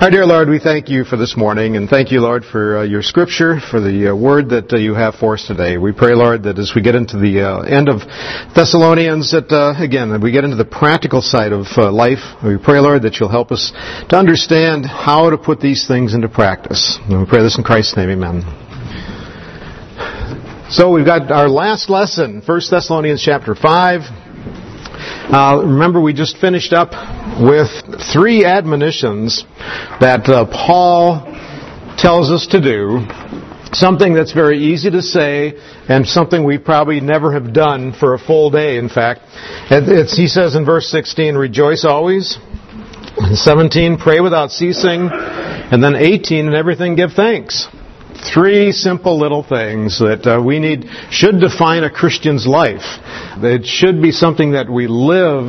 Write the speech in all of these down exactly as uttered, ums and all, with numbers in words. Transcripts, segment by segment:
Our dear Lord, we thank you for this morning, and thank you, Lord, for uh, your Scripture, for the uh, word that uh, you have for us today. We pray, Lord, that as we get into the uh, end of Thessalonians, that, uh, again, that we get into the practical side of uh, life. We pray, Lord, that you'll help us to understand how to put these things into practice. And we pray this in Christ's name, amen. So we've got our last lesson, First Thessalonians chapter five. Uh, remember, we just finished up with three admonitions that uh, Paul tells us to do. Something that's very easy to say, and something we probably never have done for a full day, in fact. It's, he says in verse sixteen, rejoice always. And seventeen, pray without ceasing. And then eighteen, in everything give thanks. Three simple little things that uh, we need, should define a Christian's life. It should be something that we live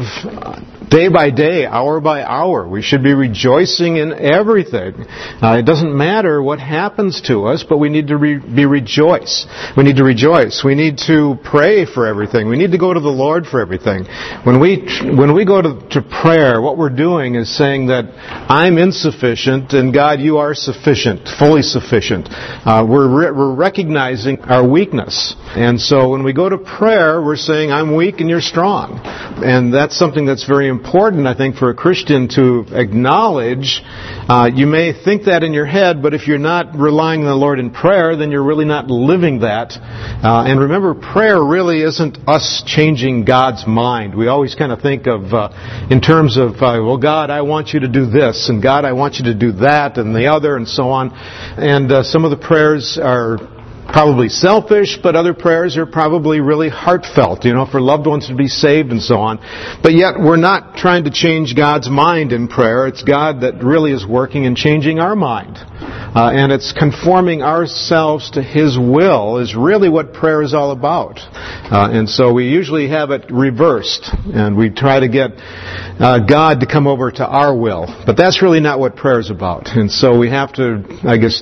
day by day, hour by hour. We should be rejoicing in everything. Uh, it doesn't matter what happens to us, but we need to re- be rejoice. We need to rejoice. We need to pray for everything. We need to go to the Lord for everything. When we when we go to, to prayer, what we're doing is saying that I'm insufficient, and God, you are sufficient, fully sufficient. Uh, we're re- we're recognizing our weakness, and so when we go to prayer, we're saying I'm weak and you're strong, and that's something that's very important, I think, for a Christian to acknowledge. Uh, you may think that in your head, but if you're not relying on the Lord in prayer, then you're really not living that. Uh, and remember, prayer really isn't us changing God's mind. We always kind of think of uh, in terms of, uh, well, God, I want you to do this, and God, I want you to do that, and the other, and so on. And uh, some of the prayers are probably selfish, but other prayers are probably really heartfelt, you know, for loved ones to be saved and so on. But yet we're not trying to change God's mind in prayer. It's God that really is working and changing our mind. Uh, and it's conforming ourselves to His will is really what prayer is all about. Uh, and so we usually have it reversed, and we try to get uh, God to come over to our will. But that's really not what prayer is about. And so we have to, I guess,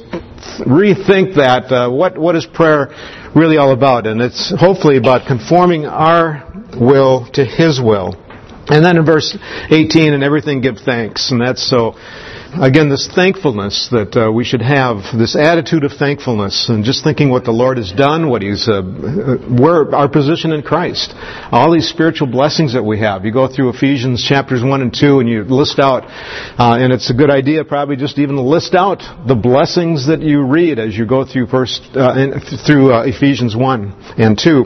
rethink that. Uh, what what is prayer really all about? And it's hopefully about conforming our will to His will. And then in verse eighteen, and everything give thanks. And that's so, again, this thankfulness that uh, we should have, this attitude of thankfulness, and just thinking what the Lord has done, what He's, uh, where our position in Christ, all these spiritual blessings that we have. You go through Ephesians chapters one and two, and you list out, uh, and it's a good idea probably just even to list out the blessings that you read as you go through first uh, in, through uh, Ephesians one and two.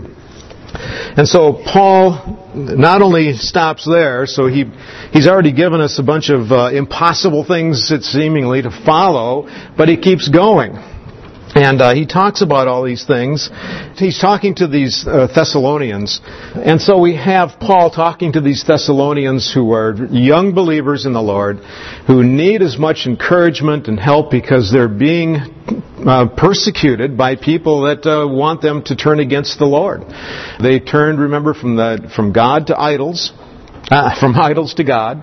And so Paul not only stops there, so he he's already given us a bunch of uh, impossible things, it seemingly, to follow, but he keeps going. And uh, he talks about all these things. He's talking to these uh, Thessalonians. And so we have Paul talking to these Thessalonians who are young believers in the Lord, who need as much encouragement and help because they're being uh, persecuted by people that uh, want them to turn against the Lord. They turned, remember, from the from God to idols. Uh, from idols to God.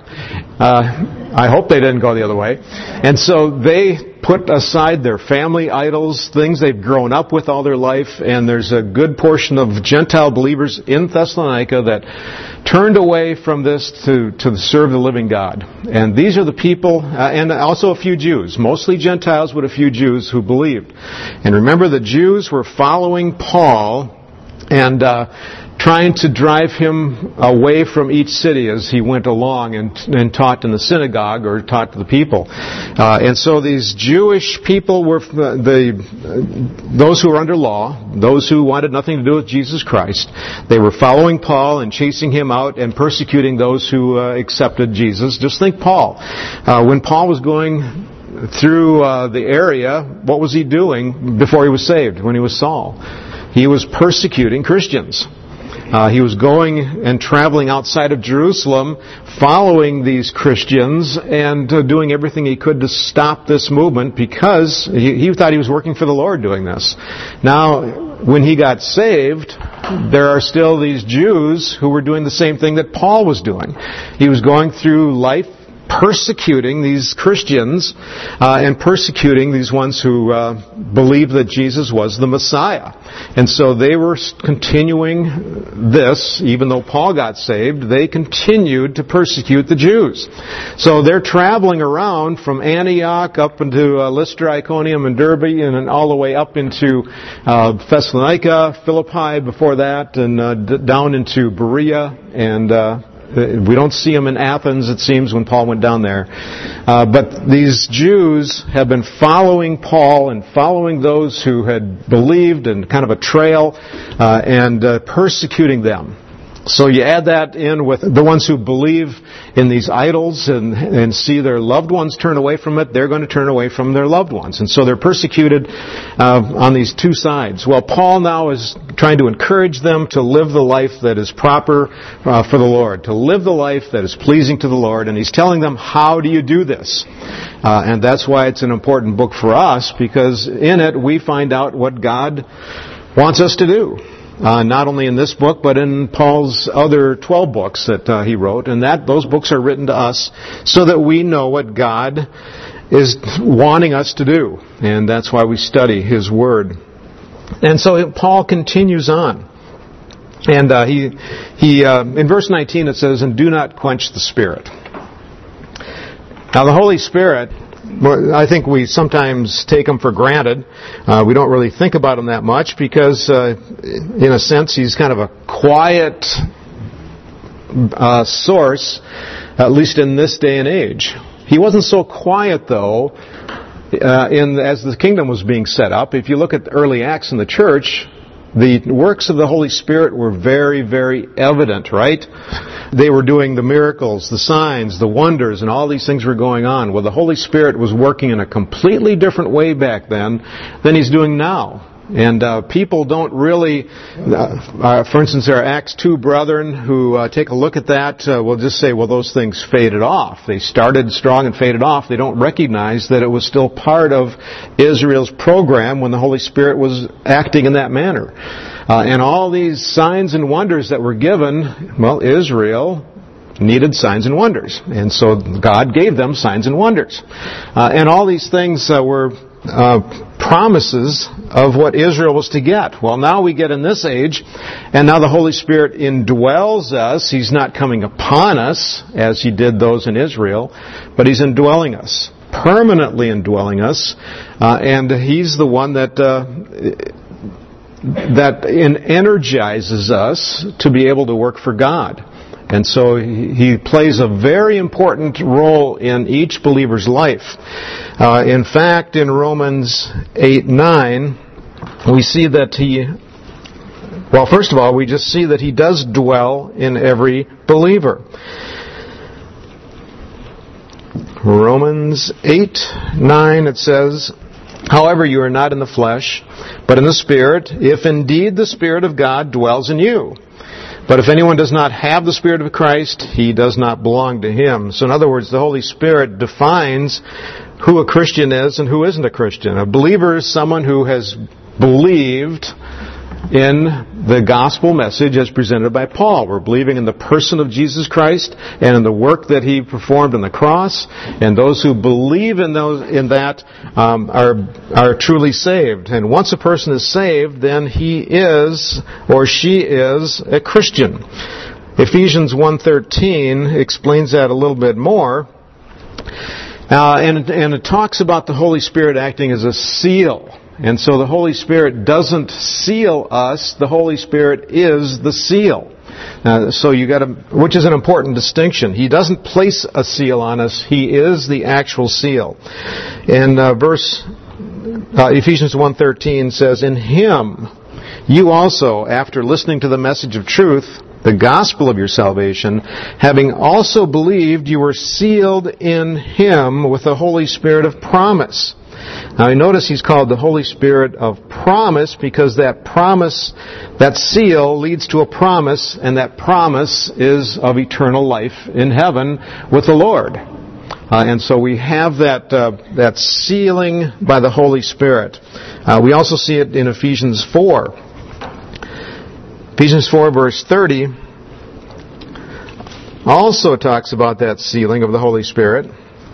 Uh, I hope they didn't go the other way. And so they put aside their family idols, things they've grown up with all their life, and there's a good portion of Gentile believers in Thessalonica that turned away from this to, to serve the living God. And these are the people, uh, and also a few Jews, mostly Gentiles, but a few Jews who believed. And remember, the Jews were following Paul and uh trying to drive him away from each city as he went along and, and taught in the synagogue or taught to the people. Uh, and so these Jewish people were the uh, those who were under law, those who wanted nothing to do with Jesus Christ. They were following Paul and chasing him out and persecuting those who uh, accepted Jesus. Just think Paul. Uh, when Paul was going through uh, the area, what was he doing before he was saved, when he was Saul? He was persecuting Christians. Uh, he was going and traveling outside of Jerusalem, following these Christians and uh, doing everything he could to stop this movement because he, he thought he was working for the Lord doing this. Now, when he got saved, there are still these Jews who were doing the same thing that Paul was doing. He was going through life persecuting these Christians uh, and persecuting these ones who uh, believed that Jesus was the Messiah. And so they were continuing this, even though Paul got saved, they continued to persecute the Jews. So they're traveling around from Antioch up into uh, Lystra, Iconium, and Derbe, and then all the way up into uh, Thessalonica, Philippi before that, and uh, d- down into Berea, and uh, we don't see them in Athens, it seems, when Paul went down there. Uh, but these Jews have been following Paul and following those who had believed, and kind of a trail, uh, and uh, persecuting them. So you add that in with the ones who believe in these idols and, and see their loved ones turn away from it, they're going to turn away from their loved ones. And so they're persecuted uh, on these two sides. Well, Paul now is trying to encourage them to live the life that is proper uh, for the Lord, to live the life that is pleasing to the Lord. And he's telling them, how do you do this? Uh, and that's why it's an important book for us, because in it we find out what God wants us to do. Uh, not only in this book, but in Paul's other twelve books that uh, he wrote. And that those books are written to us so that we know what God is wanting us to do. And that's why we study His Word. And so Paul continues on. And uh, he, he uh, in verse nineteen it says, "And do not quench the Spirit." Now the Holy Spirit, I think we sometimes take Him for granted. Uh, we don't really think about Him that much because, uh, in a sense, He's kind of a quiet uh, source, at least in this day and age. He wasn't so quiet, though, uh, in as the kingdom was being set up. If you look at the early Acts in the church, the works of the Holy Spirit were very, very evident, right? They were doing the miracles, the signs, the wonders, and all these things were going on. Well, the Holy Spirit was working in a completely different way back then than He's doing now. And uh, people don't really, uh, uh, for instance, there are Acts two brethren who uh, take a look at that, uh, will just say, well, those things faded off. They started strong and faded off. They don't recognize that it was still part of Israel's program when the Holy Spirit was acting in that manner. Uh, and all these signs and wonders that were given, well, Israel needed signs and wonders. And so God gave them signs and wonders. Uh, and all these things uh, were Uh, promises of what Israel was to get. Well, now we get in this age, and now the Holy Spirit indwells us. He's not coming upon us as He did those in Israel, but He's indwelling us, permanently indwelling us, uh, and He's the one that uh, that energizes us to be able to work for God. And so He plays a very important role in each believer's life. Uh, in fact, in Romans eight nine, we see that He, well, first of all, we just see that He does dwell in every believer. Romans eight nine, it says, "However, you are not in the flesh, but in the Spirit, if indeed the Spirit of God dwells in you. But if anyone does not have the Spirit of Christ, he does not belong to Him." So in other words, the Holy Spirit defines who a Christian is and who isn't a Christian. A believer is someone who has believed in the gospel message as presented by Paul. We're believing in the person of Jesus Christ and in the work that He performed on the cross. And those who believe in those in that um, are are truly saved. And once a person is saved, then he is or she is a Christian. Ephesians one thirteen explains that a little bit more. Uh, and, and it talks about the Holy Spirit acting as a seal. And so the Holy Spirit doesn't seal us. The Holy Spirit is the seal. Uh, so you got to, which is an important distinction. He doesn't place a seal on us. He is the actual seal. And uh, verse uh, Ephesians one thirteen says, "In Him you also, after listening to the message of truth, the gospel of your salvation, having also believed, you were sealed in Him with the Holy Spirit of promise." Now you notice He's called the Holy Spirit of promise because that promise, that seal leads to a promise, and that promise is of eternal life in heaven with the Lord. Uh, and so we have that uh, that sealing by the Holy Spirit. Uh, we also see it in Ephesians four. Ephesians four verse thirty. also talks about that sealing of the Holy Spirit.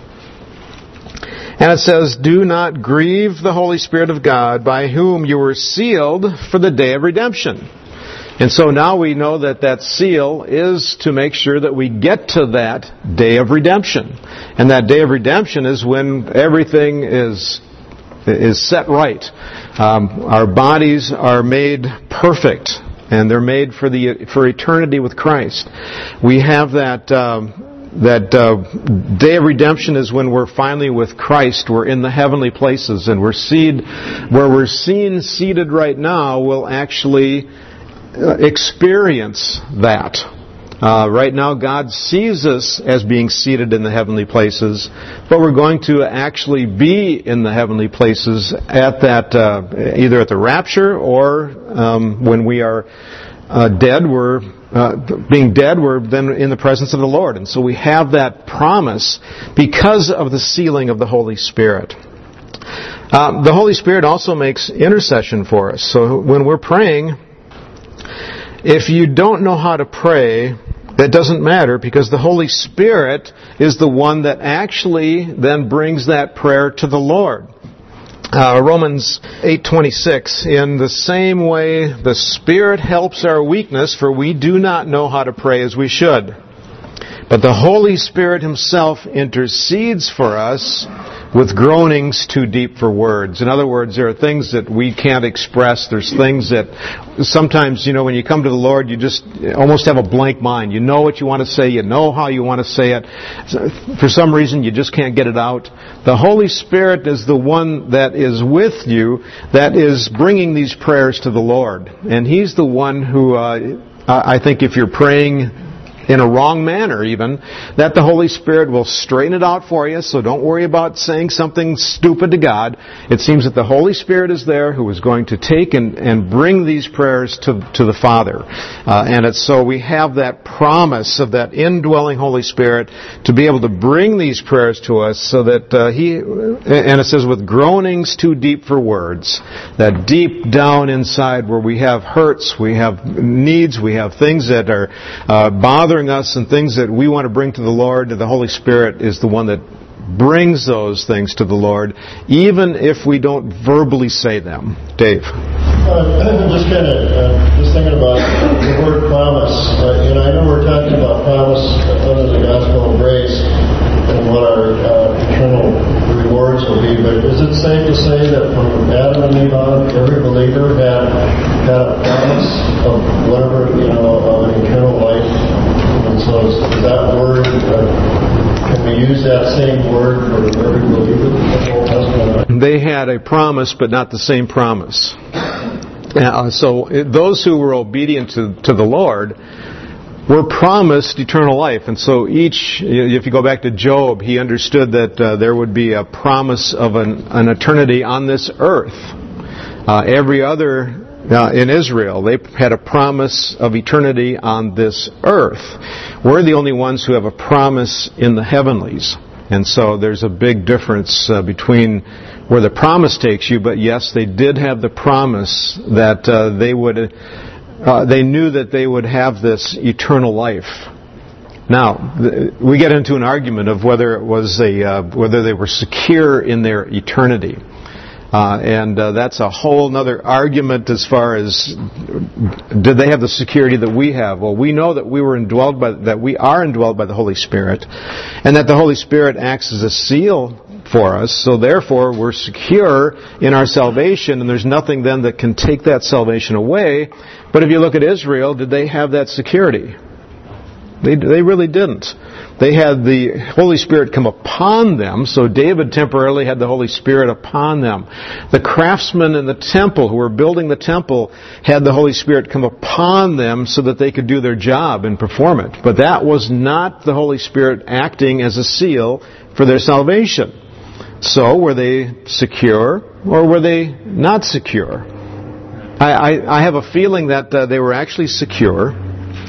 And it says, "Do not grieve the Holy Spirit of God, by whom you were sealed for the day of redemption." And so now we know that that seal is to make sure that we get to that day of redemption. And that day of redemption is when everything is is set right. Um, our bodies are made perfect, and they're made for the for eternity with Christ. We have that um, that uh, day of redemption is when we're finally with Christ. We're in the heavenly places, and we're seated where we're seen seated right now. We'll actually experience that. Uh, right now, God sees us as being seated in the heavenly places, but we're going to actually be in the heavenly places at that, uh, either at the rapture or um, when we are uh, dead. We're uh, being dead. We're then in the presence of the Lord, and so we have that promise because of the sealing of the Holy Spirit. Uh, the Holy Spirit also makes intercession for us. So when we're praying, if you don't know how to pray, that doesn't matter, because the Holy Spirit is the one that actually then brings that prayer to the Lord. Uh, Romans eight twenty-six, "In the same way the Spirit helps our weakness, for we do not know how to pray as we should. But the Holy Spirit Himself intercedes for us with groanings too deep for words." In other words, there are things that we can't express. There's things that sometimes, you know, when you come to the Lord, you just almost have a blank mind. You know what you want to say. You know how you want to say it. For some reason, you just can't get it out. The Holy Spirit is the one that is with you, that is bringing these prayers to the Lord. And He's the one who, uh, I think if you're praying in a wrong manner even, that the Holy Spirit will straighten it out for you, so don't worry about saying something stupid to God. It seems that the Holy Spirit is there who is going to take and, and bring these prayers to, to the Father. Uh, and it's so we have that promise of that indwelling Holy Spirit to be able to bring these prayers to us so that uh, He, and it says with groanings too deep for words, that deep down inside where we have hurts, we have needs, we have things that are uh, bothering us and things that we want to bring to the Lord. The Holy Spirit is the one that brings those things to the Lord, even if we don't verbally say them. Dave? Uh, I'm just kind of uh, just thinking about the word promise. Uh, you know, I know we're talking about promise under the gospel of grace and what our uh, eternal rewards will be, but is it safe to say that from Adam and Eve on, every believer had, had a promise of whatever, you know, of an eternal life? And so is that word, uh, can we use that same word for every believer in the Old Testament? They had a promise, but not the same promise. Uh, so it, those who were obedient to, to the Lord were promised eternal life. And so each, if you go back to Job, he understood that uh, there would be a promise of an, an eternity on this earth. Uh, every other Now, in Israel, they had a promise of eternity on this earth. We're the only ones who have a promise in the heavenlies. And so there's a big difference uh, between where the promise takes you, but yes, they did have the promise that uh, they would, uh, they knew that they would have this eternal life. Now, th- we get into an argument of whether it was a, uh, whether they were secure in their eternity. Uh, and uh, that's a whole other argument as far as did they have the security that we have? Well, we know that we were indwelled by that we are indwelled by the Holy Spirit, and that the Holy Spirit acts as a seal for us. So therefore, we're secure in our salvation, and there's nothing then that can take that salvation away. But if you look at Israel, did they have that security? They they really didn't. They had the Holy Spirit come upon them, so David temporarily had the Holy Spirit upon them. The craftsmen in the temple who were building the temple had the Holy Spirit come upon them so that they could do their job and perform it. But that was not the Holy Spirit acting as a seal for their salvation. So were they secure or were they not secure? I, I, I have a feeling that uh, they were actually secure,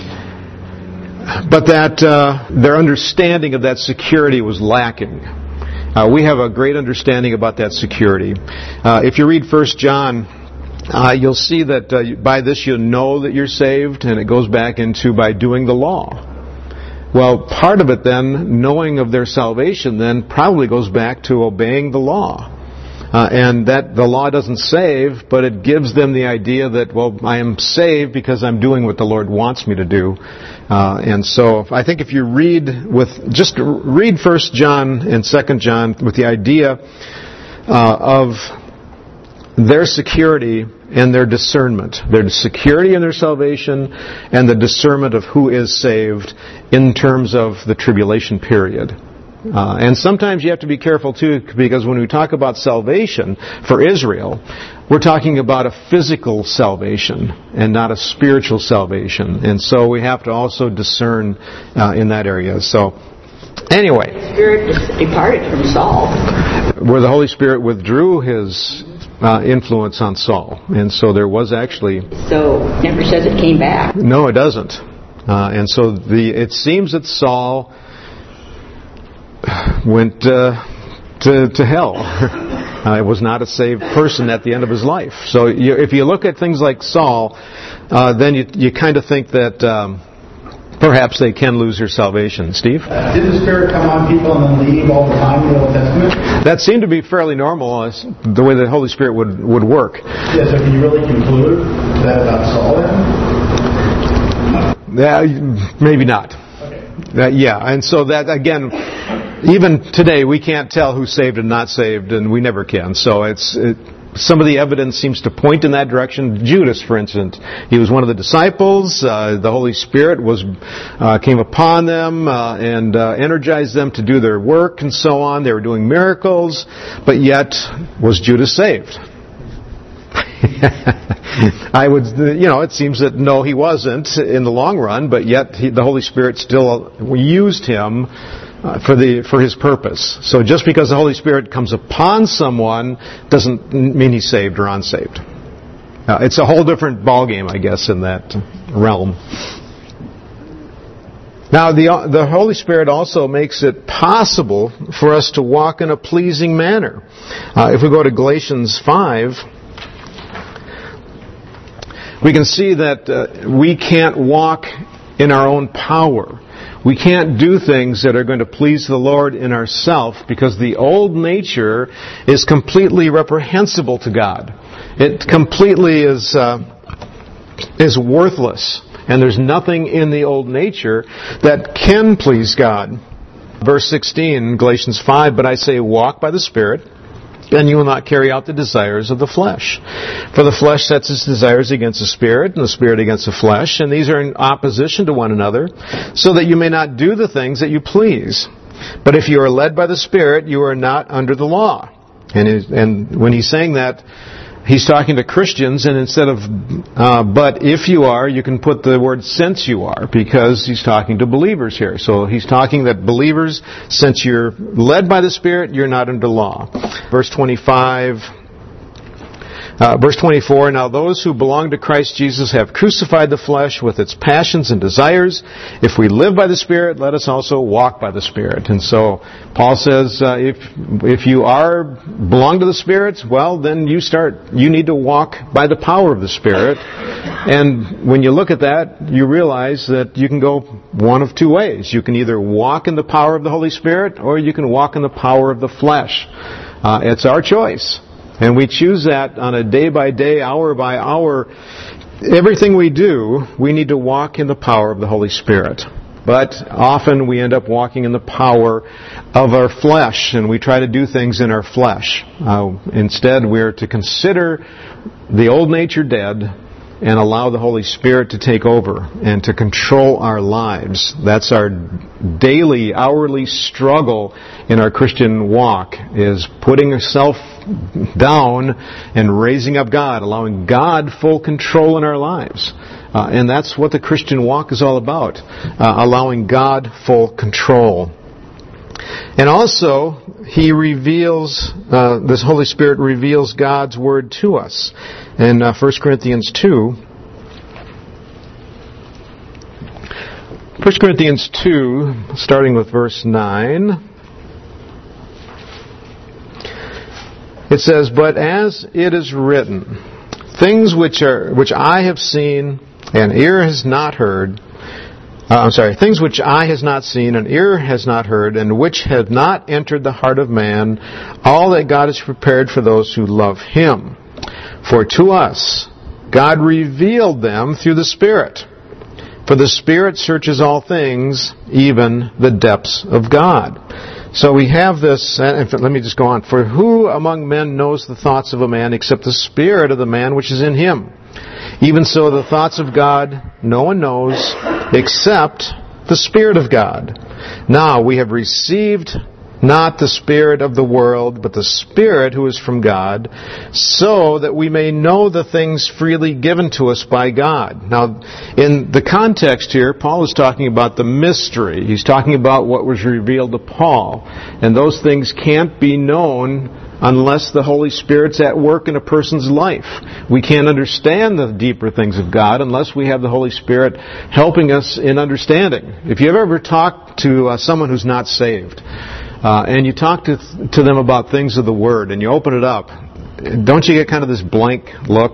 but that uh, their understanding of that security was lacking. Uh, we have a great understanding about that security. Uh, if you read First John, uh, you'll see that uh, by this you'll know that you're saved, and it goes back into by doing the law. Well, part of it then, knowing of their salvation, then probably goes back to obeying the law. Uh, and that the law doesn't save, but it gives them the idea that, well, I am saved because I'm doing what the Lord wants me to do. Uh, and so I think if you read with, just read First John and Second John with the idea uh, of their security and their discernment, their security in their salvation and the discernment of who is saved in terms of the tribulation period. Uh, and sometimes you have to be careful too, because when we talk about salvation for Israel, we're talking about a physical salvation and not a spiritual salvation. And so we have to also discern uh, in that area. So, anyway. The Spirit departed from Saul. Where the Holy Spirit withdrew His uh, influence on Saul. And so there was actually... So, it never says it came back. No, it doesn't. Uh, and so the it seems that Saul went uh, to, to hell. I uh, was not a saved person at the end of his life. So you, if you look at things like Saul, uh, then you, you kind of think that um, perhaps they can lose their salvation. Steve? Uh, did the Spirit come on people and then leave all the time in the Old Testament? That seemed to be fairly normal, uh, the way the Holy Spirit would, would work. Yeah, so can you really conclude that about Saul then? Uh, maybe not. Uh, yeah, and so that, again, even today we can't tell who's saved and not saved, and we never can. So it's it, some of the evidence seems to point in that direction. Judas, for instance, he was one of the disciples. Uh, the Holy Spirit was uh, came upon them uh, and uh, energized them to do their work and so on. They were doing miracles, but yet was Judas saved? I would, you know, it seems that no, he wasn't in the long run, but yet he, the Holy Spirit still used him uh, for the for his purpose. So just because the Holy Spirit comes upon someone doesn't mean he's saved or unsaved. Uh, it's a whole different ballgame, I guess, in that realm. Now, the the Holy Spirit also makes it possible for us to walk in a pleasing manner. Uh, if we go to Galatians five. We can see that uh, we can't walk in our own power. We can't do things that are going to please the Lord in ourselves because the old nature is completely reprehensible to God. It completely is uh, is worthless. And there's nothing in the old nature that can please God. Verse sixteen, Galatians five, but I say walk by the Spirit, and you will not carry out the desires of the flesh. For the flesh sets its desires against the Spirit, and the Spirit against the flesh, and these are in opposition to one another, so that you may not do the things that you please. But if you are led by the Spirit, you are not under the law. And, and when he's saying that, he's talking to Christians, and instead of, uh, but if you are, you can put the word since you are, because he's talking to believers here. So he's talking that believers, since you're led by the Spirit, you're not under law. Verse twenty-five, uh, verse twenty-four, now those who belong to Christ Jesus have crucified the flesh with its passions and desires. If we live by the Spirit, let us also walk by the Spirit. And so Paul says, uh, if if you are belong to the Spirit, well, then you start. You need to walk by the power of the Spirit. And when you look at that, you realize that you can go one of two ways. You can either walk in the power of the Holy Spirit, or you can walk in the power of the flesh. Uh, it's our choice. And we choose that on a day by day, hour by hour. Everything we do, we need to walk in the power of the Holy Spirit. But often we end up walking in the power of our flesh, and we try to do things in our flesh. Uh, instead, we're to consider the old nature dead and allow the Holy Spirit to take over and to control our lives. That's our daily, hourly struggle in our Christian walk, is putting yourself down and raising up God, allowing God full control in our lives. Uh, and that's what the Christian walk is all about, uh, allowing God full control. And also, He reveals, uh, this Holy Spirit reveals God's Word to us. In uh, First Corinthians two, First Corinthians two, starting with verse nine, it says, but as it is written, things which are which I have seen and ear has not heard, Uh, I'm sorry, things which eye has not seen, and ear has not heard, and which have not entered the heart of man, all that God has prepared for those who love Him. For to us God revealed them through the Spirit. For the Spirit searches all things, even the depths of God. So we have this, and let me just go on. For who among men knows the thoughts of a man except the spirit of the man which is in him? Even so the thoughts of God no one knows except the Spirit of God. Now we have received not the spirit of the world, but the Spirit who is from God, so that we may know the things freely given to us by God. Now, in the context here, Paul is talking about the mystery. He's talking about what was revealed to Paul. And those things can't be known unless the Holy Spirit's at work in a person's life. We can't understand the deeper things of God unless we have the Holy Spirit helping us in understanding. If you've ever talked to uh, someone who's not saved, Uh, and you talk to to them about things of the Word, and you open it up, don't you get kind of this blank look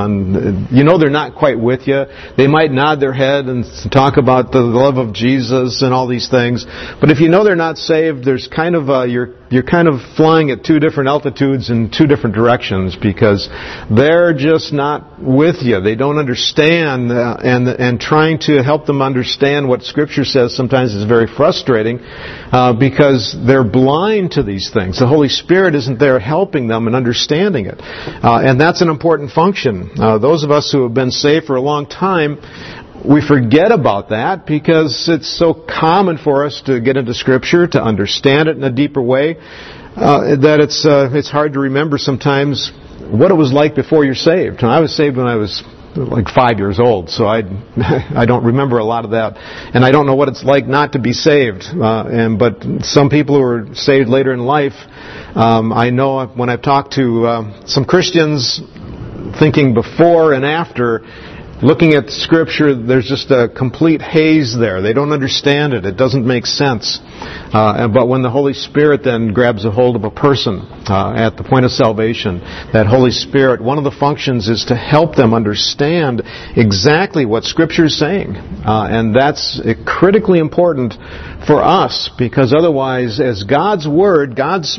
on, you know they're not quite with you. They might nod their head and talk about the love of Jesus and all these things. But if you know they're not saved, there's kind of a, you're you're kind of flying at two different altitudes in two different directions because they're just not with you. They don't understand, uh, and and trying to help them understand what Scripture says sometimes is very frustrating uh, because they're blind to these things. The Holy Spirit isn't there helping them and understanding it. Uh, and that's an important function. Uh, those of us who have been saved for a long time, we forget about that because it's so common for us to get into Scripture, to understand it in a deeper way, uh, that it's uh, it's hard to remember sometimes what it was like before you're saved. And I was saved when I was like five years old, so I I don't remember a lot of that, and I don't know what it's like not to be saved. Uh, and but some people who are saved later in life, um, I know when I've talked to uh, some Christians, thinking before and after, looking at Scripture, there's just a complete haze there. They don't understand it. It doesn't make sense. Uh, but when the Holy Spirit then grabs a hold of a person uh, at the point of salvation, that Holy Spirit, one of the functions is to help them understand exactly what Scripture is saying. Uh, and that's critically important for us, because otherwise, as God's Word, God's...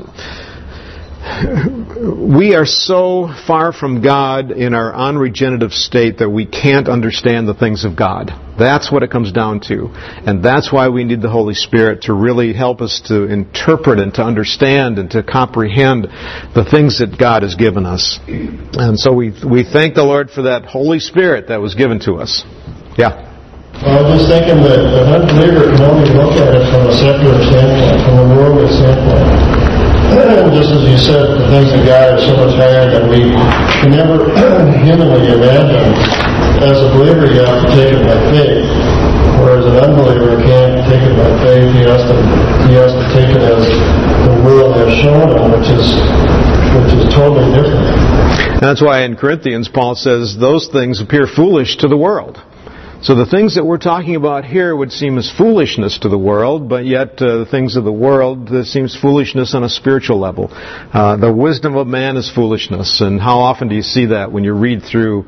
we are so far from God in our unregenerative state that we can't understand the things of God. That's what it comes down to. And that's why we need the Holy Spirit to really help us to interpret and to understand and to comprehend the things that God has given us. And so we we thank the Lord for that Holy Spirit that was given to us. Yeah. Well, I was just thinking that an unbeliever can only look at it from a secular standpoint, from a worldly standpoint. Just as you said, the things of God are so much higher than we can never humanly imagine. As a believer, you have to take it by faith, whereas an unbeliever can't take it by faith. He has to he has to take it as the world has shown him, which is which is totally different. And that's why in Corinthians, Paul says those things appear foolish to the world. So the things that we're talking about here would seem as foolishness to the world, but yet uh, the things of the world uh, seems foolishness on a spiritual level. Uh, the wisdom of man is foolishness, and how often do you see that when you read through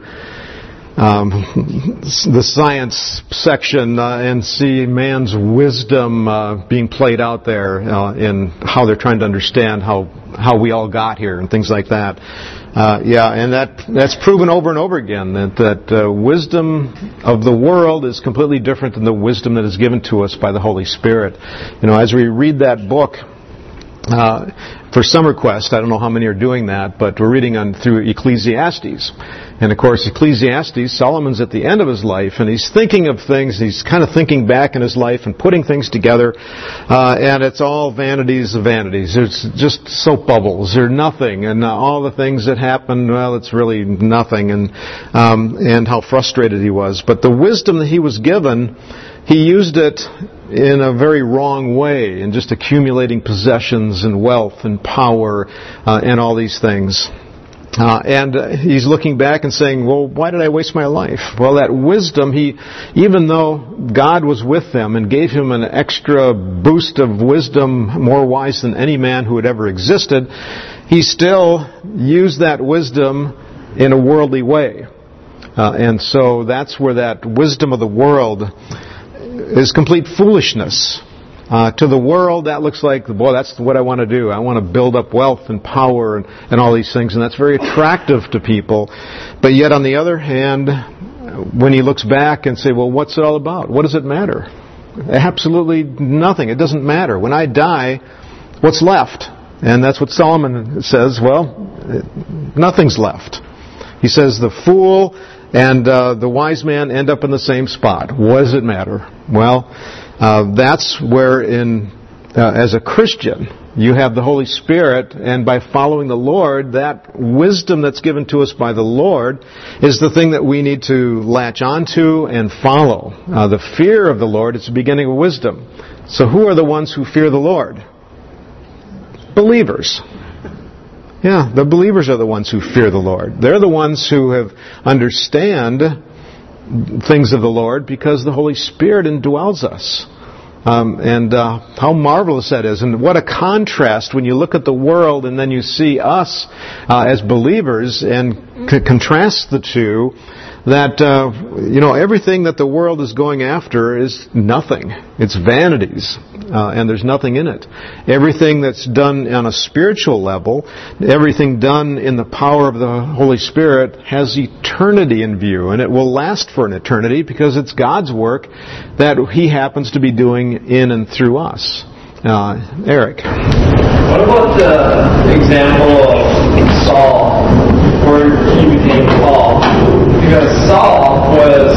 um, the science section uh, and see man's wisdom uh, being played out there uh, in how they're trying to understand how how we all got here and things like that. Uh, yeah, and that that's proven over and over again, that, that uh, wisdom of the world is completely different than the wisdom that is given to us by the Holy Spirit. You know, as we read that book, uh, for Summer Quest, I don't know how many are doing that, but we're reading on through Ecclesiastes. And of course, Ecclesiastes, Solomon's at the end of his life, and he's thinking of things, he's kind of thinking back in his life and putting things together, uh, and it's all vanities of vanities. It's just soap bubbles. They're nothing, and uh, all the things that happened, well, it's really nothing, and um, and how frustrated he was. But the wisdom that he was given, he used it in a very wrong way, in just accumulating possessions and wealth and power uh, and all these things. Uh, and uh, he's looking back and saying, well, why did I waste my life? Well, that wisdom, he, even though God was with them and gave him an extra boost of wisdom, more wise than any man who had ever existed, he still used that wisdom in a worldly way. Uh, and so that's where that wisdom of the world is complete foolishness. Uh, to the world, that looks like, boy, that's what I want to do. I want to build up wealth and power and, and all these things, and that's very attractive to people. But yet, on the other hand, when he looks back and say, well, what's it all about? What does it matter? Absolutely nothing. It doesn't matter. When I die, what's left? And that's what Solomon says, well, nothing's left. He says the fool and uh, the wise man end up in the same spot. What does it matter? Well, uh, that's where in uh, as a Christian, you have the Holy Spirit, and by following the Lord, that wisdom that's given to us by the Lord is the thing that we need to latch onto and follow. Uh, the fear of the Lord is the beginning of wisdom. So who are the ones who fear the Lord? Believers. Yeah, the believers are the ones who fear the Lord. They're the ones who have understand things of the Lord because the Holy Spirit indwells us. Um, and uh, how marvelous that is. And what a contrast when you look at the world and then you see us uh, as believers and c- contrast the two, that, uh, you know, everything that the world is going after is nothing. It's vanities. Uh, and there's nothing in it. Everything that's done on a spiritual level, everything done in the power of the Holy Spirit has eternity in view, and it will last for an eternity because it's God's work that He happens to be doing in and through us. Uh, Eric. What about the example of Saul before he became Paul? Because Saul was,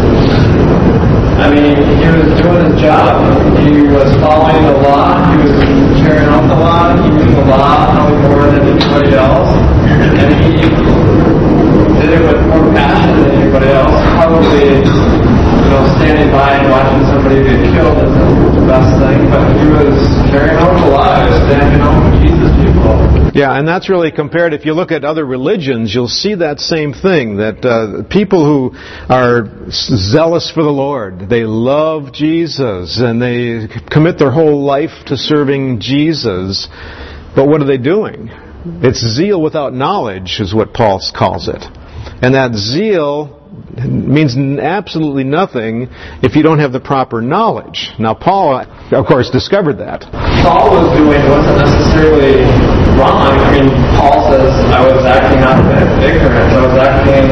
I mean, he was doing his job. He was following the law. He was carrying out the law. He knew the law probably more than anybody else. And he did it with more passion than anybody else. Probably, you know, standing by and watching somebody get killed isn't the best thing. But he was carrying out the law. He was standing out for Jesus people. Yeah, and that's really compared. If you look at other religions, you'll see that same thing, that uh, people who are zealous for the Lord, they love Jesus, and they commit their whole life to serving Jesus. But what are they doing? It's zeal without knowledge, is what Paul calls it. And that zeal means absolutely nothing if you don't have the proper knowledge. Now, Paul, of course, discovered that. Saul was doing wasn't necessarily wrong. I mean, Paul says, I was acting out of ignorance. I was acting,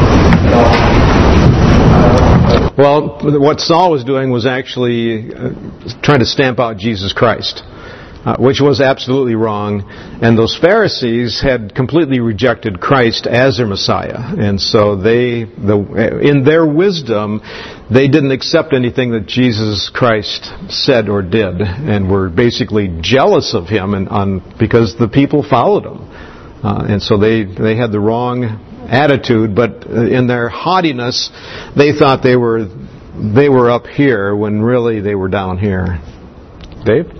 you know, uh, well, what Saul was doing was actually uh, trying to stamp out Jesus Christ. Uh, which was absolutely wrong, and those Pharisees had completely rejected Christ as their Messiah, and so they, the, in their wisdom, they didn't accept anything that Jesus Christ said or did, and were basically jealous of Him, and on because the people followed Him, uh, and so they they had the wrong attitude. But in their haughtiness, they thought they were they were up here when really they were down here. Dave?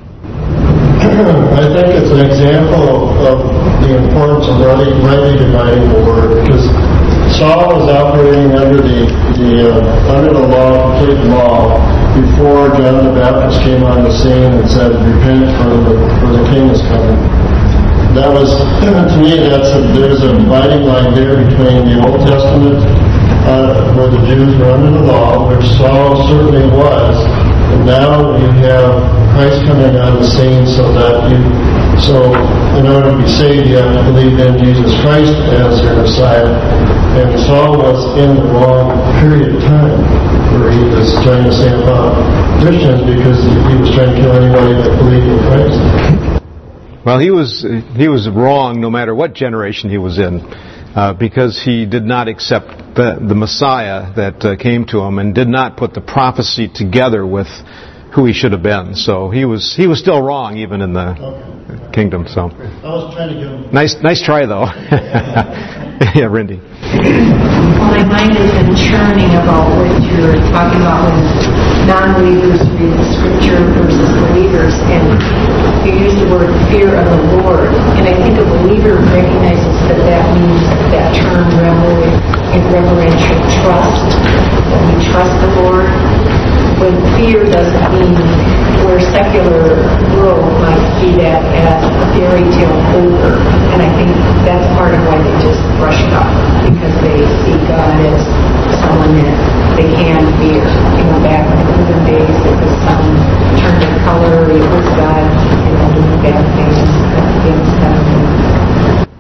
I think it's an example of the importance of rightly, rightly dividing the word, because Saul was operating under the, the uh, under the law, complete law, before John the Baptist came on the scene and said, "Repent, for the for the King is coming." That was, to me, that's a, there's a dividing line there between the Old Testament, uh, where the Jews were under the law, which Saul certainly was. And now you have Christ coming on the scene, so that you, so in order to be saved, you have to believe in Jesus Christ as your Messiah. And Saul was in the wrong period of time where he was trying to stamp out Christians because he was trying to kill anybody that believed in Christ. Well, he was he was wrong no matter what generation he was in. Uh, because he did not accept the, the Messiah that uh, came to him, and did not put the prophecy together with who he should have been. So he was he was still wrong even in the okay. kingdom. So I was trying to give him... nice nice try though. Yeah, Rindy. Well, my mind has been churning about what you're talking about when non-believers read the Scripture versus believers, and you use the word fear of the Lord, and I think a believer recognizes that that means that term rever- in reverential trust, that we trust the Lord, when fear doesn't mean where secular world might see that as a fairy tale over, and I think that's part of why they just brush it off, because they see God as someone that they can fear. You know, back in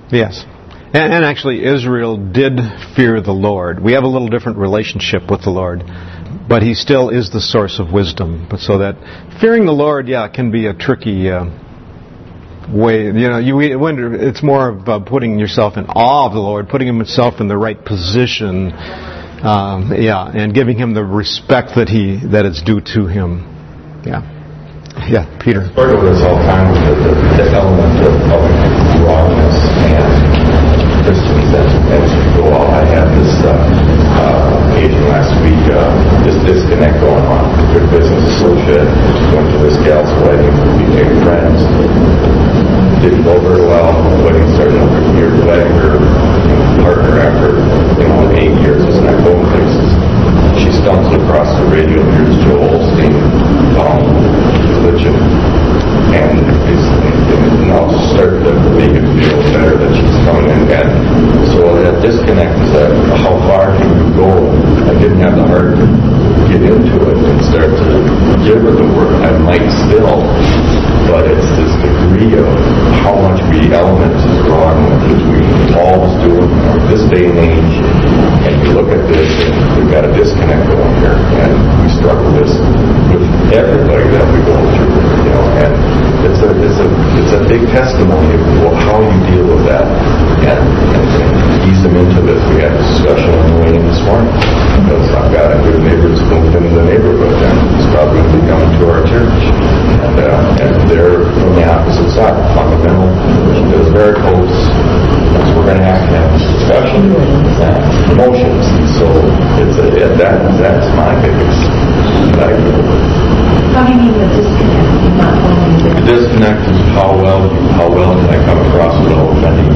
Yes. And, and actually, Israel did fear the Lord. We have a little different relationship with the Lord, but He still is the source of wisdom. But so that fearing the Lord, yeah, can be a tricky uh, way. You know, you wonder. It's more of uh, putting yourself in awe of the Lord, putting Himself in the right position, um, yeah, and giving Him the respect that He that is due to Him. Yeah, yeah, Peter. Part of this all the time with the, the, the element of, of rawness and Christians as, as we go out. I had this uh, uh, occasion last week, uh, this disconnect going on. A good business associate went to this gal's wedding, became friends, didn't go very well. The wedding started over a year later. Her partner, after you know, eight years, is not going places. She stumbles across the radio, here's Joel Osteen about religion, and it's, it's now started to make it feel better that she's coming in. And so that disconnect is that how far can you go? I didn't have the heart to get into it and start to give her the word. I might still, but it's this degree of how much we elements is wrong with we Paul's doing this day and age, and you look at this and we've got a disconnect going here, and we struggle this with everybody that we go through, you know, and it's a it's a it's a big testimony of how you deal with that and, and, and ease them into this. We had a discussion on the way in this morning because I've got a good neighbor that's moved into the neighborhood and he's probably going to be coming to our church, and uh, and they're from the opposite side, fundamental. They're very close. So we're going to have to have this discussion and emotions. So it's a, it, that that's my biggest that I deal with. How do you mean the disconnect? Not wanting to... The disconnect is how well how well can I come across without offending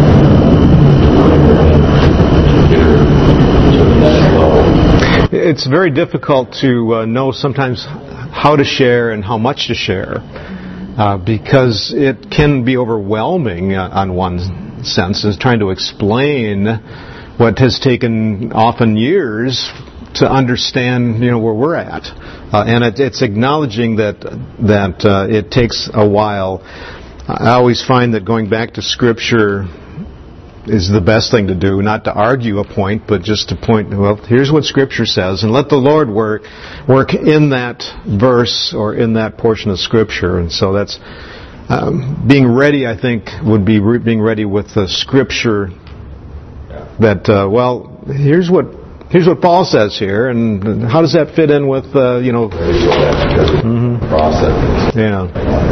you? It's very difficult to uh, know sometimes how to share and how much to share uh, because it can be overwhelming uh, on one sense, is trying to explain what has taken often years to understand, you know, where we're at, uh, and it, it's acknowledging that that uh, it takes a while. I always find that going back to Scripture is the best thing to do, not to argue a point, but just to point, well, here's what Scripture says, and let the Lord work work in that verse or in that portion of Scripture. And so that's um, being ready, I think, would be re- being ready with the Scripture that, uh, well, here's what here's what Paul says here, and how does that fit in with, uh, you know... Mm-hmm. Yeah.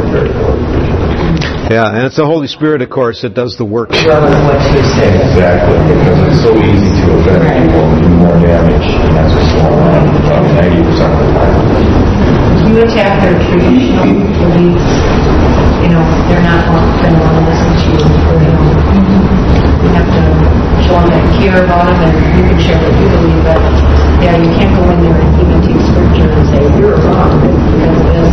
Yeah, and it's the Holy Spirit, of course, that does the work. Exactly, because it's so easy to offend people and do more damage, and that's what's going on about ninety percent of the time. You attack their traditional beliefs, you know, they're not going to want to listen to you. You know, you have to show them that you care about them, and you can share what you believe, but yeah, you can't go in there and even take Scripture and say, you're wrong, because it is.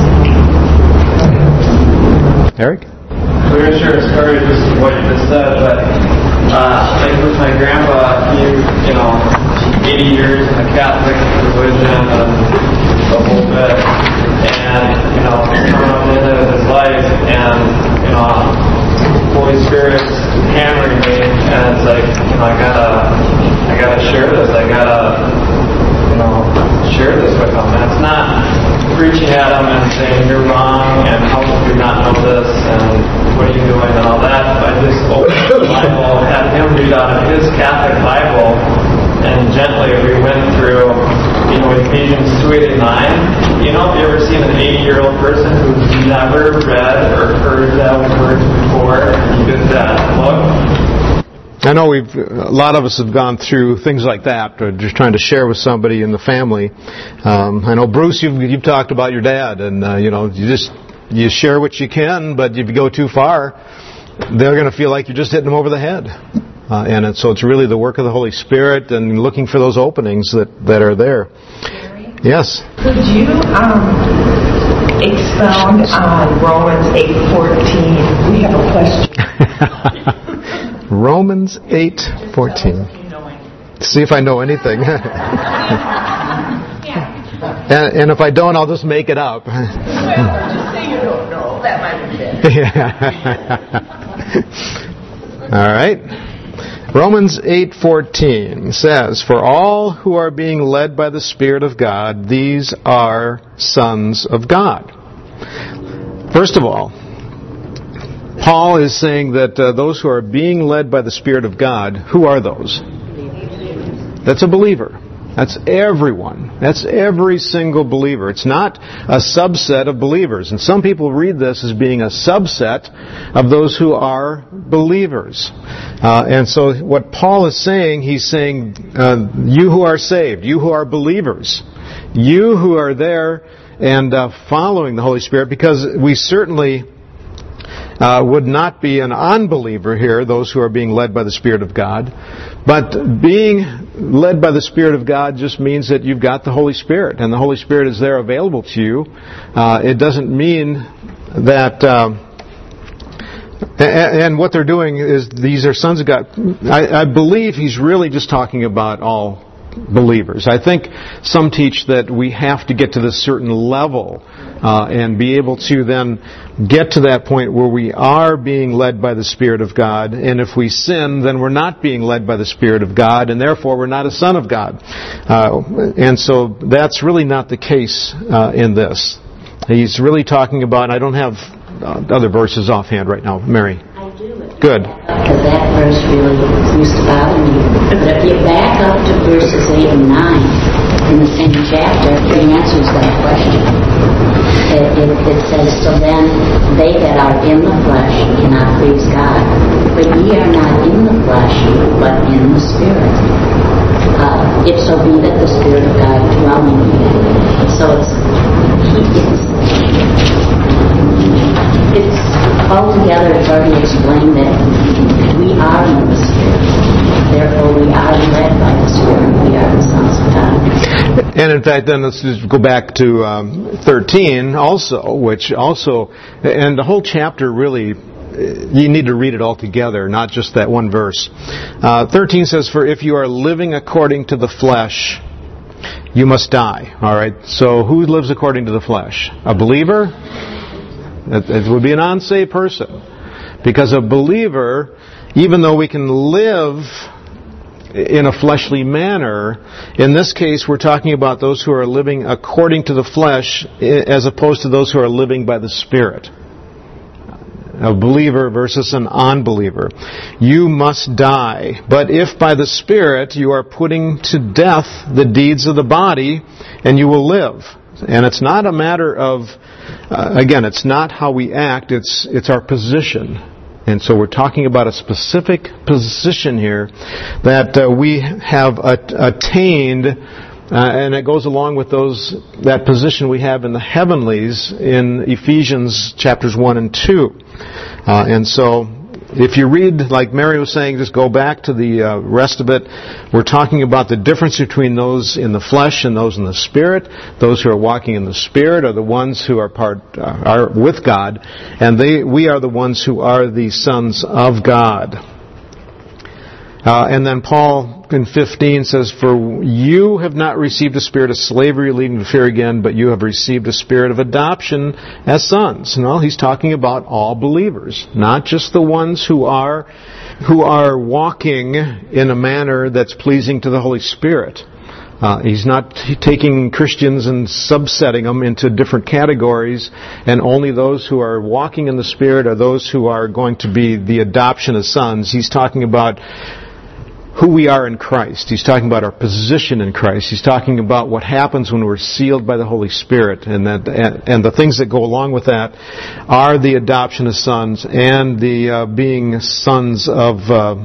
Eric? We're going to share a story just what you just said, but uh, like with my grandpa, he, you know, eighty years in the Catholic religion and the whole bit, and, you know, coming up into his life, and, you know, Holy Spirit's hammering me, and it's like, you know, I gotta, I gotta share this, I gotta, you know, share this with him, and it's not preaching at him and saying you're wrong and how could you not know this and what are you doing and all that. I just opened the Bible, had him read out of his Catholic Bible, and gently we went through, you know, Ephesians two eight and nine. You know, have you ever seen an eighty-year-old person who's never read or heard that word before? You did that. Look. I know we've a lot of us have gone through things like that, or just trying to share with somebody in the family. Um, I know, Bruce, you've, you've talked about your dad, and uh, you know, you just you share what you can, but if you go too far, they're going to feel like you're just hitting them over the head. Uh, and it, so it's really the work of the Holy Spirit and looking for those openings that, that are there. Yes. Could you um, expound on Romans eight fourteen? We have a question. Romans eight fourteen. See if I know anything. and, and if I don't, I'll just make it up. Well, just say you don't know. That might be it. All right. Romans eight fourteen says, "For all who are being led by the Spirit of God, these are sons of God." First of all, Paul is saying that uh, those who are being led by the Spirit of God, who are those? That's a believer. That's everyone. That's every single believer. It's not a subset of believers. And some people read this as being a subset of those who are believers. Uh, and so what Paul is saying, he's saying, uh, you who are saved, you who are believers, you who are there and uh, following the Holy Spirit, because we certainly uh, would not be an unbeliever here, those who are being led by the Spirit of God. But being led by the Spirit of God just means that you've got the Holy Spirit, and the Holy Spirit is there available to you. Uh, it doesn't mean that... Um, and what they're doing is, these are sons of God. I, I believe he's really just talking about all believers. I think some teach that we have to get to this certain level uh, and be able to then get to that point where we are being led by the Spirit of God, and if we sin, then we're not being led by the Spirit of God, and therefore we're not a son of God. Uh, and so that's really not the case uh, in this. He's really talking about, I don't have uh, other verses offhand right now. Mary? I do. Good. Because that verse really used to bother me. But if you back up to verses eight and nine in the same chapter, it answers that question. It, it, it says, "So then they that are in the flesh cannot please God. But ye are not in the flesh, but in the Spirit. Uh, if so be that the Spirit of God dwell in you." So it's, it's, it's altogether, it's already explained that we are in the Spirit. Therefore, we are led by the Spirit. We are the sons of God. And in fact, then let's just go back to um, thirteen also, which also, and the whole chapter really, you need to read it all together, not just that one verse. Uh, thirteen says, "For if you are living according to the flesh, you must die." All right. So who lives according to the flesh? A believer? It would be an unsaved person. Because a believer, even though we can live in a fleshly manner, in this case we're talking about those who are living according to the flesh as opposed to those who are living by the Spirit. A believer versus an unbeliever. You must die. But if by the Spirit you are putting to death the deeds of the body, and you will live. And it's not a matter of, uh, again, it's not how we act, it's it's our position. And so we're talking about a specific position here that uh, we have at- attained, uh, and it goes along with those that position we have in the heavenlies in Ephesians chapters one and two. Uh, and so if you read, like Mary was saying, just go back to the uh, rest of it. We're talking about the difference between those in the flesh and those in the Spirit. Those who are walking in the Spirit are the ones who are part uh, are with God, and they we are the ones who are the sons of God. Uh, and then Paul in fifteen says, "For you have not received a spirit of slavery leading to fear again, but you have received a spirit of adoption as sons." Well, he's talking about all believers, not just the ones who are who are walking in a manner that's pleasing to the Holy Spirit. Uh, he's not taking Christians and subsetting them into different categories, and only those who are walking in the Spirit are those who are going to be the adoption as sons. He's talking about who we are in Christ. He's talking about our position in Christ. He's talking about what happens when we're sealed by the Holy Spirit, and that and, and the things that go along with that are the adoption as sons and the uh, being sons of uh,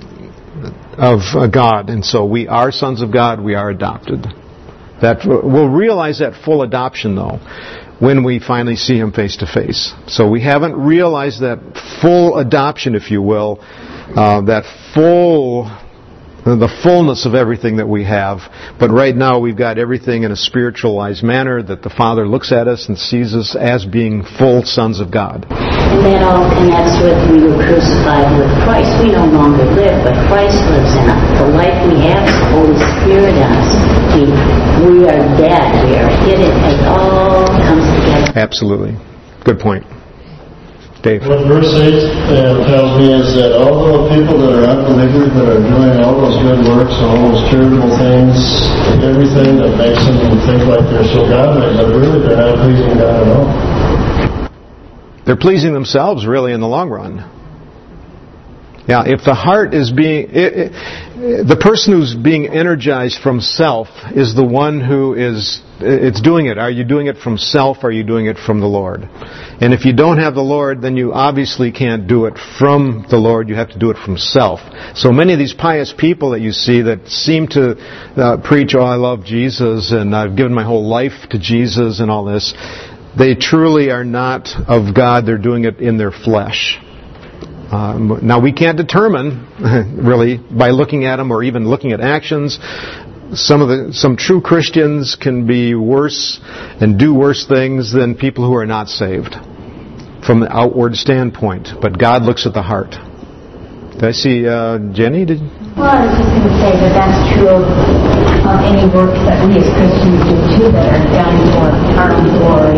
of uh, God. And so we are sons of God. We are adopted. That we'll realize that full adoption though when we finally see Him face to face. So we haven't realized that full adoption, if you will, uh, that full. the fullness of everything that we have. But right now we've got everything in a spiritualized manner that the Father looks at us and sees us as being full sons of God. And that all connects with we were crucified with Christ. We no longer live, but Christ lives in us. The life we have is the Holy Spirit in us. We, we are dead. We are hidden. It all comes together. Absolutely. Good point. Dave. What verse eight uh, tells me is that all the people that are unbelievers, that are doing all those good works, all those charitable things, everything that makes them think like they're so godly, but really they're not pleasing God at all. They're pleasing themselves, really, in the long run. Yeah, if the heart is being... It, it, the person who's being energized from self is the one who is... It's doing it. Are you doing it from self, or are you doing it from the Lord? And if you don't have the Lord, then you obviously can't do it from the Lord. You have to do it from self. So many of these pious people that you see that seem to uh, preach, oh, I love Jesus, and I've given my whole life to Jesus and all this, they truly are not of God. They're doing it in their flesh. Um, now, we can't determine, really, by looking at them or even looking at actions. Some of the some true Christians can be worse and do worse things than people who are not saved from the outward standpoint. But God looks at the heart. Did I see uh, Jenny? Did... Well, I was just going to say that that's true of, of any works that we as Christians do too that are done for our own glory.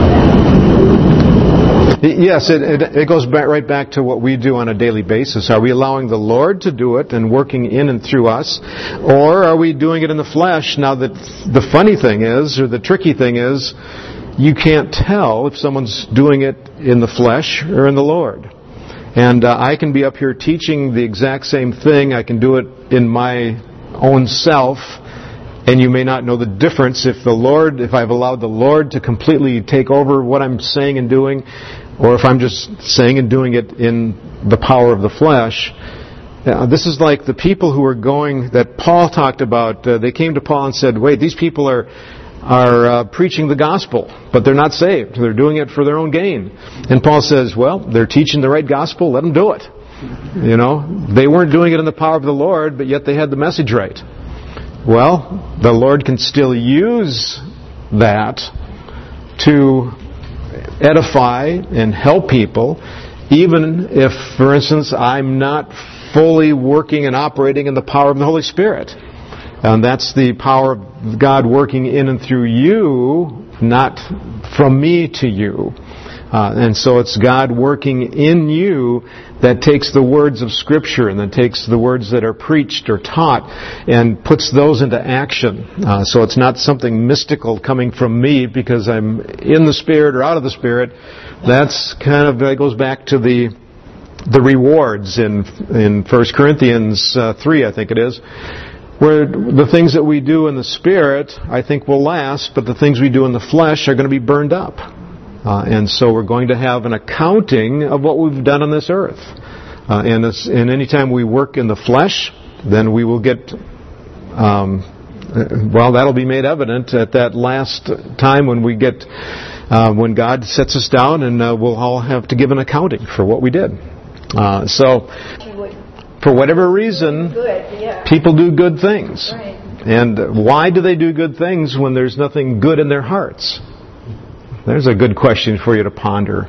Yes, it, it, it goes back, right back to what we do on a daily basis. Are we allowing the Lord to do it and working in and through us? Or are we doing it in the flesh? Now, that the funny thing is, or the tricky thing is, you can't tell if someone's doing it in the flesh or in the Lord. And uh, I can be up here teaching the exact same thing. I can do it in my own self. And you may not know the difference if the Lord, if I've allowed the Lord to completely take over what I'm saying and doing, or if I'm just saying and doing it in the power of the flesh. Uh, this is like the people who are going, that Paul talked about. Uh, they came to Paul and said, wait, these people are are uh, preaching the gospel, but they're not saved. They're doing it for their own gain. And Paul says, well, they're teaching the right gospel, let them do it. You know, they weren't doing it in the power of the Lord, but yet they had the message right. Well, the Lord can still use that to edify and help people, even if, for instance, I'm not fully working and operating in the power of the Holy Spirit. And that's the power of God working in and through you, not from me to you. Uh, and so it's God working in you that takes the words of Scripture and then takes the words that are preached or taught and puts those into action. Uh, so it's not something mystical coming from me because I'm in the Spirit or out of the Spirit. That's kind of, that goes back to the the rewards in in First Corinthians uh, three, I think it is, where the things that we do in the Spirit, I think, will last, but the things we do in the flesh are going to be burned up. Uh, and so we're going to have an accounting of what we've done on this earth. Uh, and, and any time we work in the flesh, then we will get, um, well, that'll be made evident at that last time when we get, uh, when God sets us down, and uh, we'll all have to give an accounting for what we did. Uh, so, for whatever reason, people do good things. And why do they do good things when there's nothing good in their hearts? There's a good question for you to ponder.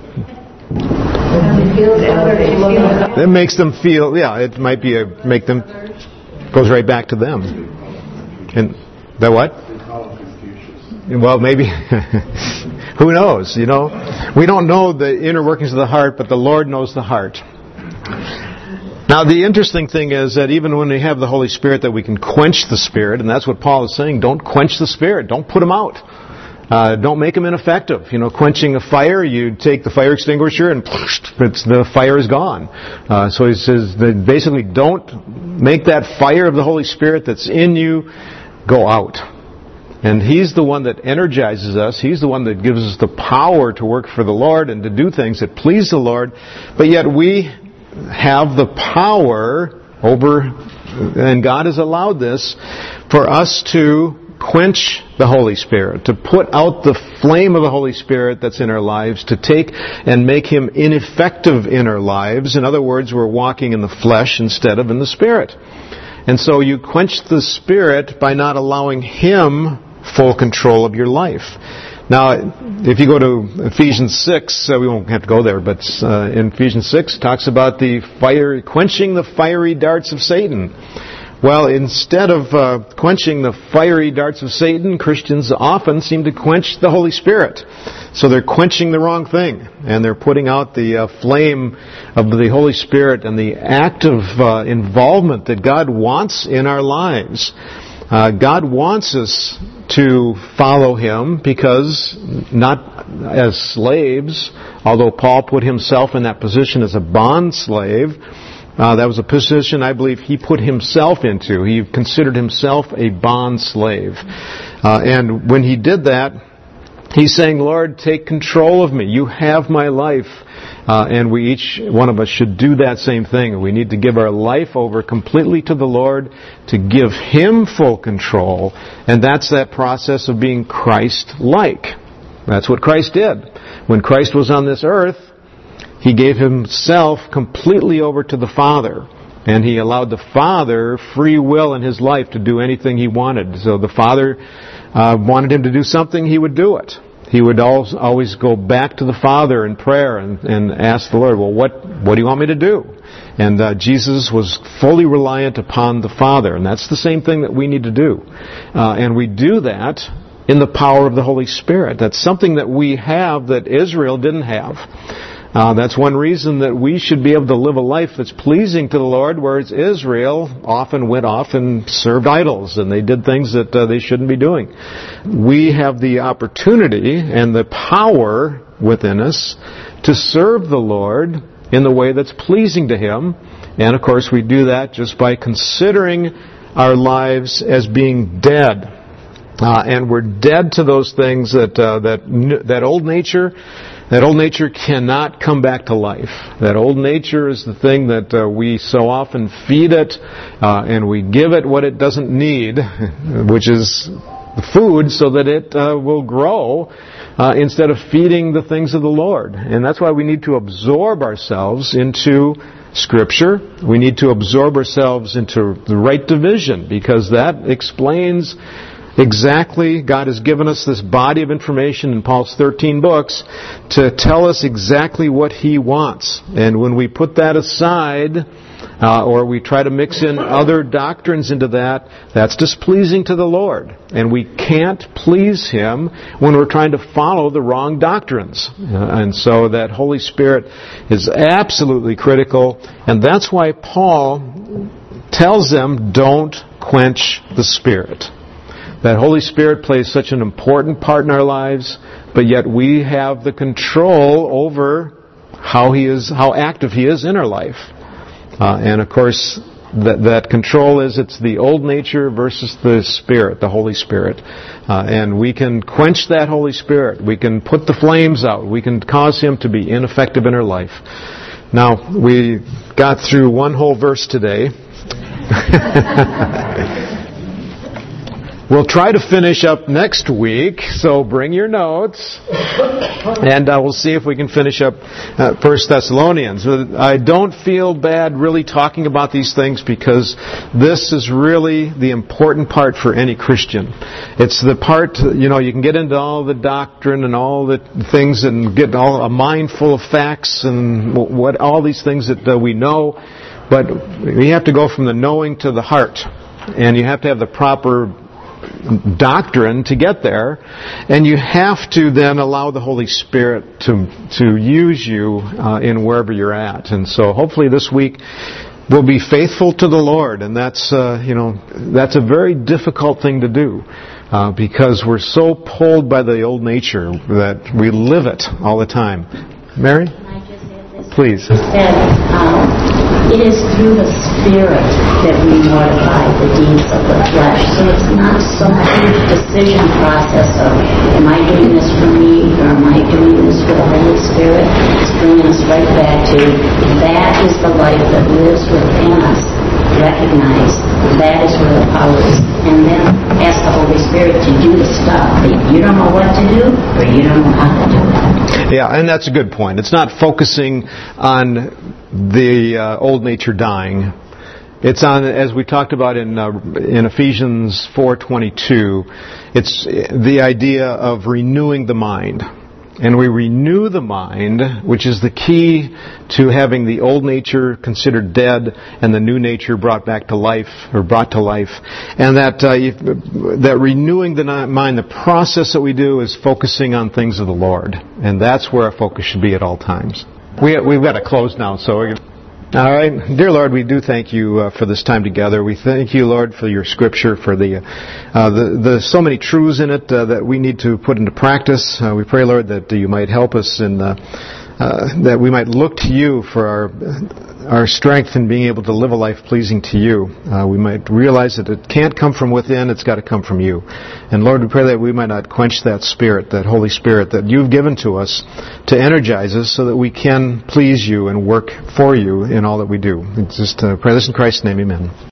It makes them feel, yeah, it might be a, make them, goes right back to them. And that what? Well, maybe, who knows, you know? We don't know the inner workings of the heart, but the Lord knows the heart. Now, the interesting thing is that even when we have the Holy Spirit, that we can quench the Spirit, and that's what Paul is saying, don't quench the Spirit, don't put him out. Uh, don't make them ineffective. You know, quenching a fire, you take the fire extinguisher and it's, the fire is gone. Uh, so he says that basically don't make that fire of the Holy Spirit that's in you go out. And He's the one that energizes us. He's the one that gives us the power to work for the Lord and to do things that please the Lord. But yet we have the power over, and God has allowed this, for us to quench the Holy Spirit, to put out the flame of the Holy Spirit that's in our lives, to take and make Him ineffective in our lives. In other words, we're walking in the flesh instead of in the Spirit. And so you quench the Spirit by not allowing Him full control of your life. Now, if you go to Ephesians six, uh, we won't have to go there, but uh, in Ephesians six, it talks about the fire, quenching the fiery darts of Satan. Well, instead of uh, quenching the fiery darts of Satan, Christians often seem to quench the Holy Spirit. So they're quenching the wrong thing, and they're putting out the uh, flame of the Holy Spirit and the active uh, involvement that God wants in our lives. Uh, God wants us to follow Him because, not as slaves, although Paul put himself in that position as a bond slave, Uh, that was a position I believe he put himself into. He considered himself a bond slave. Uh, and when he did that, he's saying, Lord, take control of me. You have my life. Uh, and we each, one of us, should do that same thing. We need to give our life over completely to the Lord, to give Him full control. And that's that process of being Christ-like. That's what Christ did. When Christ was on this earth, He gave Himself completely over to the Father. And He allowed the Father free will in His life to do anything He wanted. So the Father uh, wanted Him to do something, He would do it. He would always go back to the Father in prayer and, and ask the Lord, well, what, what do you want me to do? And uh, Jesus was fully reliant upon the Father. And that's the same thing that we need to do. Uh, and we do that in the power of the Holy Spirit. That's something that we have that Israel didn't have. Uh, that's one reason that we should be able to live a life that's pleasing to the Lord, whereas Israel often went off and served idols, and they did things that uh, they shouldn't be doing. We have the opportunity and the power within us to serve the Lord in the way that's pleasing to Him. And, of course, we do that just by considering our lives as being dead. Uh, and we're dead to those things that uh, that that old nature. That old nature cannot come back to life. That old nature is the thing that uh, we so often feed it, uh, and we give it what it doesn't need, which is food, so that it uh, will grow uh, instead of feeding the things of the Lord. And that's why we need to absorb ourselves into Scripture. We need to absorb ourselves into the right division, because that explains exactly, God has given us this body of information in Paul's thirteen books to tell us exactly what He wants. And when we put that aside, uh, or we try to mix in other doctrines into that, that's displeasing to the Lord. And we can't please Him when we're trying to follow the wrong doctrines. Uh, and so that Holy Spirit is absolutely critical. And that's why Paul tells them, don't quench the Spirit. That Holy Spirit plays such an important part in our lives, but yet we have the control over how He is, how active He is in our life. Uh, and of course, that, that control is, it's the old nature versus the Spirit, the Holy Spirit. Uh, and we can quench that Holy Spirit. We can put the flames out. We can cause Him to be ineffective in our life. Now, we got through one whole verse today. We'll try to finish up next week, so bring your notes, and uh, we'll see if we can finish up uh, First Thessalonians. I don't feel bad really talking about these things, because this is really the important part for any Christian. It's the part, you know, you can get into all the doctrine and all the things and get all a mind full of facts and what all these things that uh, we know, but you have to go from the knowing to the heart, and you have to have the proper doctrine to get there, and you have to then allow the Holy Spirit to to use you uh, in wherever you're at. And so hopefully this week we'll be faithful to the Lord, and that's uh, you know that's a very difficult thing to do, uh, because we're so pulled by the old nature that we live it all the time. Mary? Can I just add this? Please. That um, it is through the Spirit that we mortify the deeds of the flesh. So it's not some huge decision process of, am I doing this for me, or am I doing this for the Holy Spirit? It's bringing us right back to, that is the life that lives within us. Recognize that is where the power is. And then ask the Holy Spirit to do the stuff that you don't know what to do, or you don't know how to do it. Yeah, and that's a good point. It's not focusing on the uh, old nature dying. It's on, as we talked about in uh, in Ephesians four twenty-two, it's the idea of renewing the mind. and we renew the mind, which is the key to having the old nature considered dead and the new nature brought back to life, or brought to life. And that uh, if, that renewing the mind, the process that we do is focusing on things of the Lord. And that's where our focus should be at all times. We, we've got to close now, so we're gonna... All right. Dear Lord, we do thank you uh, for this time together. We thank you, Lord, for your Scripture, for the uh, the, the so many truths in it uh, that we need to put into practice. Uh, we pray, Lord, that you might help us in uh, uh, that we might look to you for our our strength in being able to live a life pleasing to you. Uh, we might realize that it can't come from within; it's got to come from you. And Lord, we pray that we might not quench that Spirit, that Holy Spirit that you've given to us, to energize us so that we can please you and work for you in all that we do. Just uh, pray this in Christ's name, amen.